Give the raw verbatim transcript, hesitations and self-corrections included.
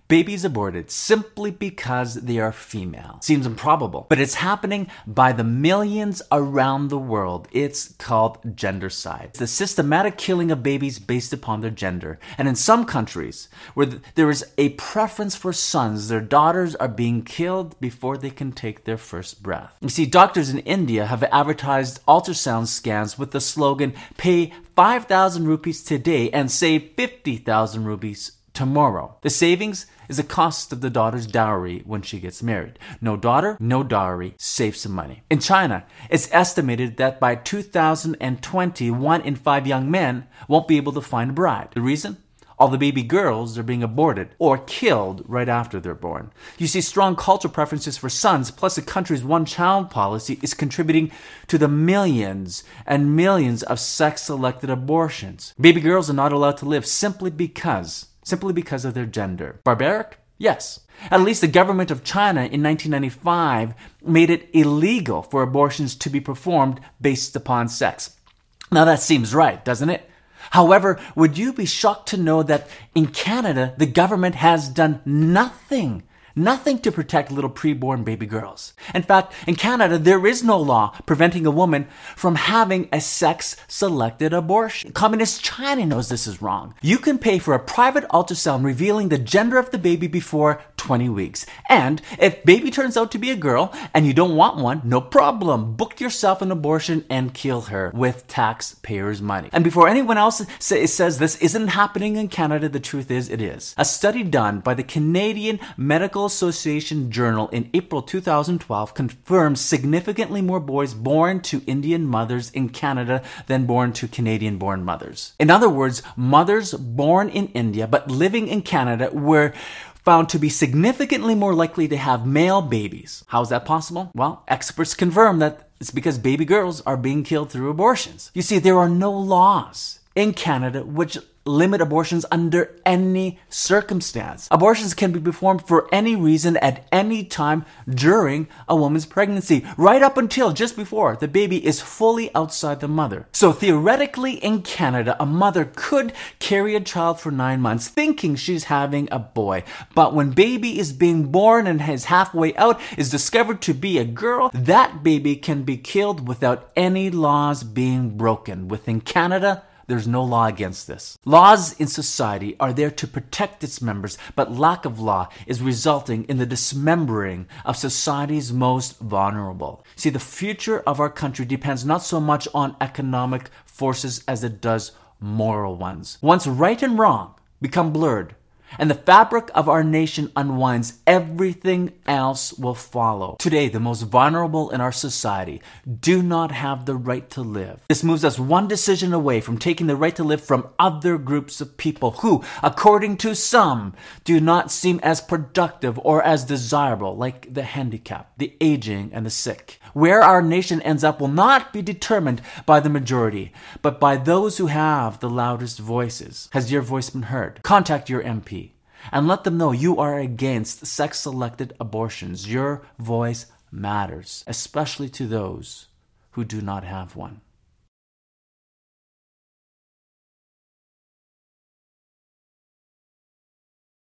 babies aborted simply because they are female. Seems improbable, but it's happening by the millions around the world. It's called gendercide. It's the systematic killing of babies based upon their gender. And in some countries where there is a preference for sons, their daughters are being killed before they can take their first breath. You see, doctors in India have advertised ultrasound scans with the slogan, "Pay five thousand rupees today and save fifty thousand rupees tomorrow." The savings is the cost of the daughter's dowry when she gets married. No daughter, no dowry, save some money. In China, it's estimated that by two thousand twenty, one in five young men won't be able to find a bride. The reason? All the baby girls are being aborted or killed right after they're born. You see, strong cultural preferences for sons, plus the country's one-child policy, is contributing to the millions and millions of sex-selected abortions. Baby girls are not allowed to live simply because, simply because of their gender. Barbaric? Yes. At least the government of China in nineteen ninety-five made it illegal for abortions to be performed based upon sex. Now that seems right, doesn't it? However, would you be shocked to know that in Canada, the government has done nothing, nothing to protect little preborn baby girls? In fact, in Canada, there is no law preventing a woman from having a sex-selected abortion. Communist China knows this is wrong. You can pay for a private ultrasound revealing the gender of the baby before twenty weeks. And if baby turns out to be a girl and you don't want one, no problem. Book yourself an abortion and kill her with taxpayers' money. And before anyone else say, says this isn't happening in Canada, the truth is it is. A study done by the Canadian Medical Association Journal in April two thousand twelve confirms significantly more boys born to Indian mothers in Canada than born to Canadian-born mothers. In other words, mothers born in India but living in Canada were found to be significantly more likely to have male babies. How is that possible? Well, experts confirm that it's because baby girls are being killed through abortions. You see, there are no laws in Canada which limit abortions under any circumstance. Abortions can be performed for any reason at any time during a woman's pregnancy, right up until just before the baby is fully outside the mother. So theoretically in Canada, a mother could carry a child for nine months thinking she's having a boy. But when baby is being born and is halfway out, is discovered to be a girl, that baby can be killed without any laws being broken. Within Canada, there's no law against this. Laws in society are there to protect its members, but lack of law is resulting in the dismembering of society's most vulnerable. See, the future of our country depends not so much on economic forces as it does moral ones. Once right and wrong become blurred, and the fabric of our nation unwinds, everything else will follow. Today, the most vulnerable in our society do not have the right to live. This moves us one decision away from taking the right to live from other groups of people who, according to some, do not seem as productive or as desirable, like the handicapped, the aging, and the sick. Where our nation ends up will not be determined by the majority, but by those who have the loudest voices. Has your voice been heard? Contact your M P and let them know you are against sex-selected abortions. Your voice matters, especially to those who do not have one.